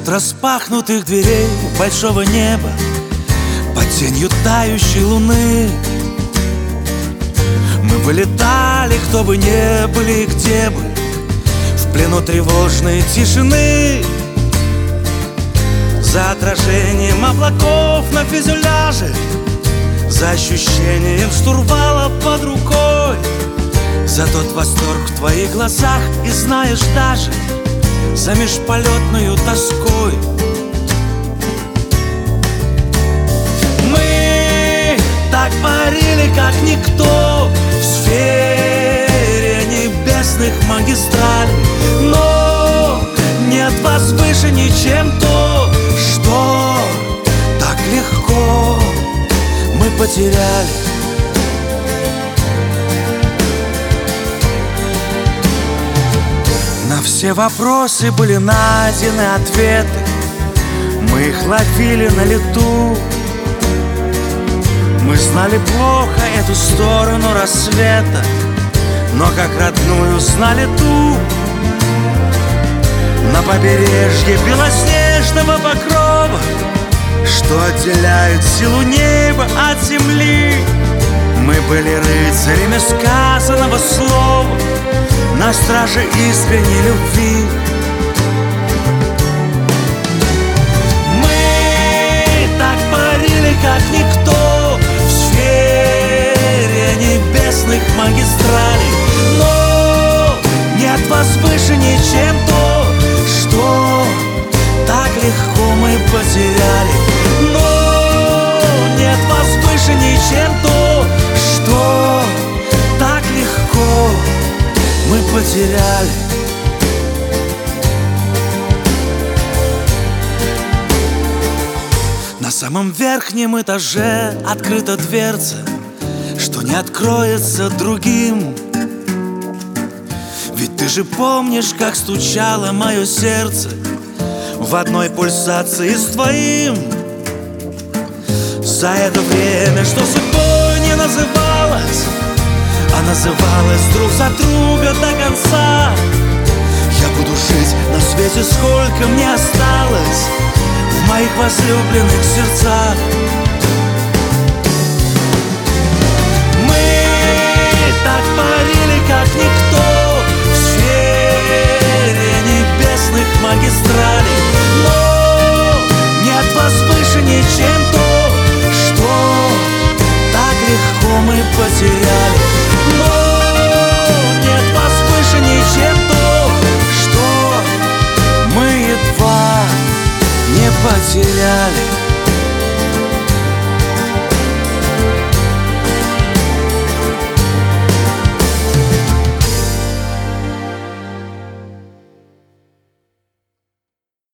От распахнутых дверей большого неба под тенью тающей луны мы вылетали, кто бы не были и где бы, в плену тревожной тишины. За отражением облаков на фюзеляже, за ощущением штурвала под рукой, за тот восторг в твоих глазах и знаешь даже за межполетную тоской. Мы так парили, как никто, в сфере небесных магистралей, но нет возвышенней, чем то, что так легко мы потеряли. На все вопросы были найдены ответы, мы их ловили на лету. Мы знали плохо эту сторону рассвета, но как родную знали ту. На побережье белоснежного покрова, что отделяет силу неба от земли, мы были рыцарями сказанного слова, на страже искренней любви. Мы так парили, как никто, в сфере небесных магистралей, но нет возвышенней, чем то, что так легко мы потеряли. Но нет возвышенней, чем то, что так легко мы потеряли. На самом верхнем этаже открыта дверца, что не откроется другим. Ведь ты же помнишь, как стучало мое сердце в одной пульсации с твоим. За это время, что судьбой не называлось, а называлась друг за друга до конца, я буду жить на свете, сколько мне осталось в моих возлюбленных сердцах. Мы так парили, как никто, в сфере небесных магистралей, но нет возвышенней, чем то, что так легко мы потеряли.